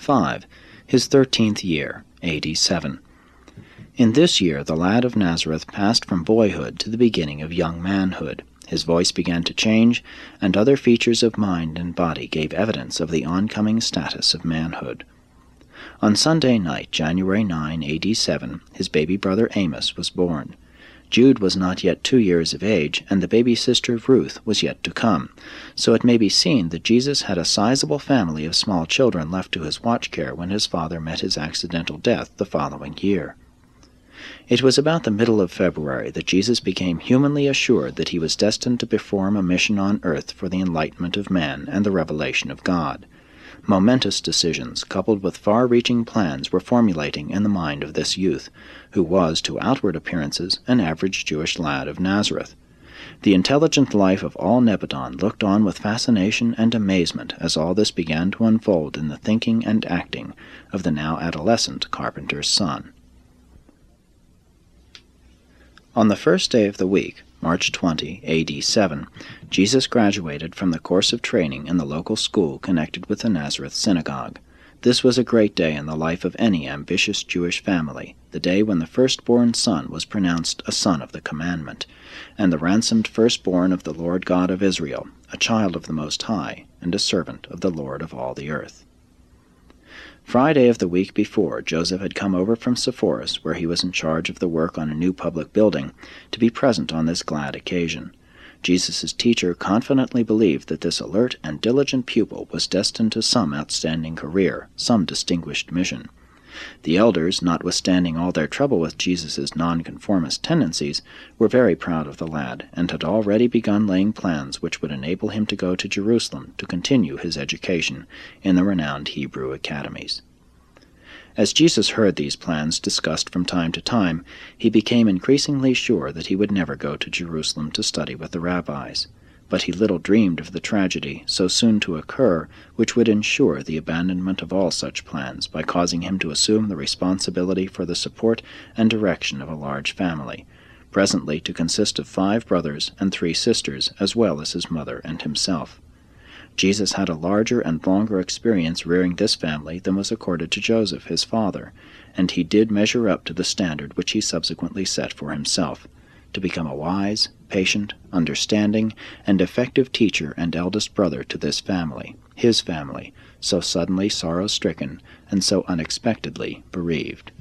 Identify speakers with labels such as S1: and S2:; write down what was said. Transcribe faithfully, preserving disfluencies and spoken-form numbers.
S1: five. His thirteenth year, A D seven. In this year the lad of Nazareth passed from boyhood to the beginning of young manhood. His voice began to change, and other features of mind and body gave evidence of the oncoming status of manhood. On Sunday night, January ninth, A D seven, his baby brother Amos was born. Jude was not yet two years of age, and the baby sister of Ruth was yet to come, so it may be seen that Jesus had a sizable family of small children left to his watch care when his father met his accidental death the following year. It was about the middle of February that Jesus became humanly assured that he was destined to perform a mission on earth for the enlightenment of man and the revelation of God. Momentous decisions, coupled with far-reaching plans, were formulating in the mind of this youth, who was, to outward appearances, an average Jewish lad of Nazareth. The intelligent life of all Nebadon looked on with fascination and amazement as all this began to unfold in the thinking and acting of the now adolescent carpenter's son. On the first day of the week, March twentieth, A D seven, Jesus graduated from the course of training in the local school connected with the Nazareth synagogue. This was a great day in the life of any ambitious Jewish family, the day when the firstborn son was pronounced a son of the commandment, and the ransomed firstborn of the Lord God of Israel, a child of the Most High, and a servant of the Lord of all the earth. Friday of the week before, Joseph had come over from Sepphoris, where he was in charge of the work on a new public building, to be present on this glad occasion. Jesus' teacher confidently believed that this alert and diligent pupil was destined to some outstanding career, some distinguished mission. The elders, notwithstanding all their trouble with Jesus' nonconformist tendencies, were very proud of the lad, and had already begun laying plans which would enable him to go to Jerusalem to continue his education in the renowned Hebrew academies. As Jesus heard these plans discussed from time to time, he became increasingly sure that he would never go to Jerusalem to study with the rabbis. But he little dreamed of the tragedy so soon to occur which would ensure the abandonment of all such plans by causing him to assume the responsibility for the support and direction of a large family, presently to consist of five brothers and three sisters, as well as his mother and himself. Jesus had a larger and longer experience rearing this family than was accorded to Joseph, his father, and he did measure up to the standard which he subsequently set for himself, to become a wise, patient, understanding, and effective teacher and eldest brother to this family, his family, so suddenly sorrow-stricken and so unexpectedly bereaved.